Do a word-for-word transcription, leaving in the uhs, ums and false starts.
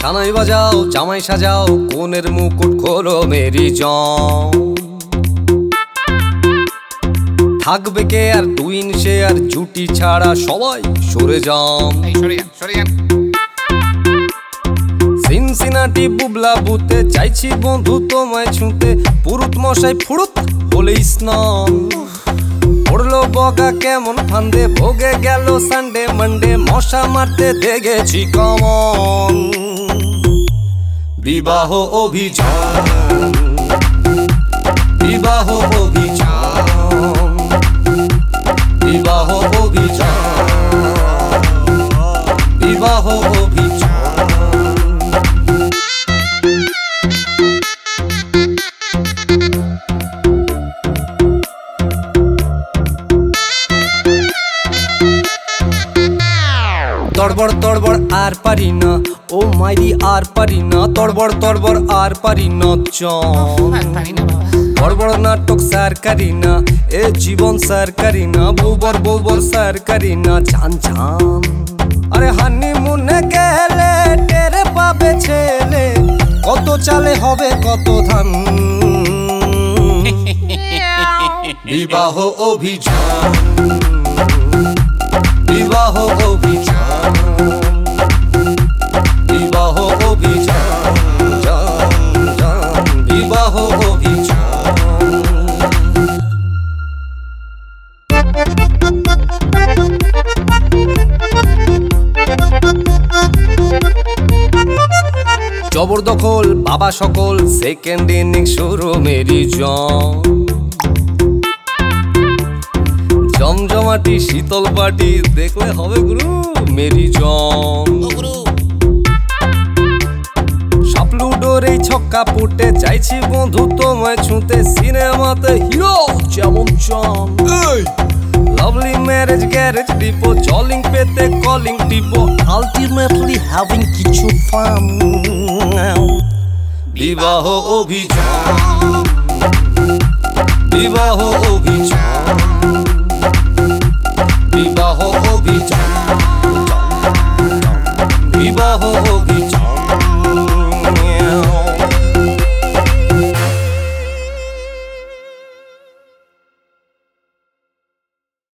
সানাই বাজাও জামাই সাজাও কোনের মুকুট খোলো মেরি জম। থাকবে কে আর টুইন সে আর জুটি ছাড়া সবাই সরে যাম। সিনসিনাটি বুবলা বুতে চাইছি বন্ধু তোমায় ছুঁতে। পুরুত মশাই ফুরুত হলে স্নান পড়লো বগা কেমন ফান্দে। ভোগে গেল সানডে মানডে মশা মারতে দেখেছি কমন। বিবাহ অভিযান বিবাহ অভিযান বিবাহ অভিযান বিবাহ অভিযান। তড়বড় তড়বড় আর পারি না ও মাইরি আর পারি না। তড়বড় তড়বড় আর পারি না বড় নাটক স্যার করি না এ জীবন স্যার করি না। বউবর বউবর স্যার করি না জান জান। আরে হানিমুনে গেলে টেরে পাবে ছেলে কত চালে হবে কত ধান। বিবাহ অভিযান বিবাহ অভিযান বিবাহ অভিযান বিবাহ অভিযান। জবরদখল বাবা সকল সেকেন্ড ইনিংস শুরু মেরি জম। জমজমাটি শীতল পাটি দেখলে হবে গুরু মেরি জম। সাপলুডোর এই ছক্কা পুটে চাইছি বন্ধু তোমায় ছুঁতে। সিনেমাতে হিরো যেমন চান লাভলি ম্যারেজ গ্যারেজ ডিপো জলিং পেতে কলিং টিপো আলটিমেটলি হ্যাভিং কিছু ফান। বিবাহ অভিযান বিবাহ অভিযান বিবাহ অভিযান বিবাহ অভিযান।